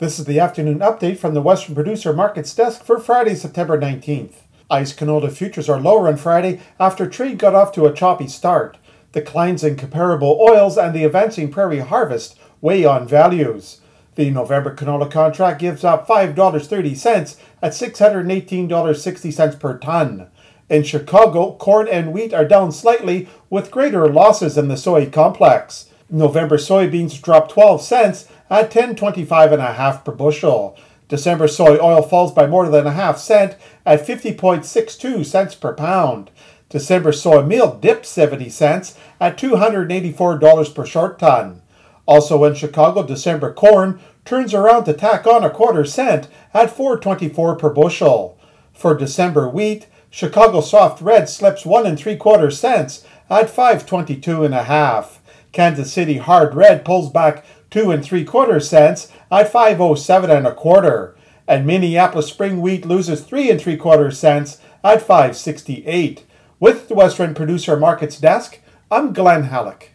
This is the afternoon update from the Western Producer Markets Desk for Friday, September 19th. ICE canola futures are lower on Friday after trade got off to a choppy start. Declines in comparable oils and the advancing prairie harvest weigh on values. The November canola contract gives up $5.30 at $618.60 per ton. In Chicago, corn and wheat are down slightly with greater losses in the soy complex. November soybeans dropped 12 cents at $10.25.5 per bushel. December soy oil falls by more than a half cent at 50.62 cents per pound. December soy meal dipped 70 cents at $284 per short ton. Also in Chicago, December corn turns around to tack on a quarter cent at $4.24 per bushel. For December wheat, Chicago soft red slips 1 3/4 cents at $5.22.5. Kansas City hard red pulls back 2 3/4 cents at $5.07 1/4, and Minneapolis spring wheat loses 3 3/4 cents at $5.68. With the Western Producer Markets Desk, I'm Glenn Halleck.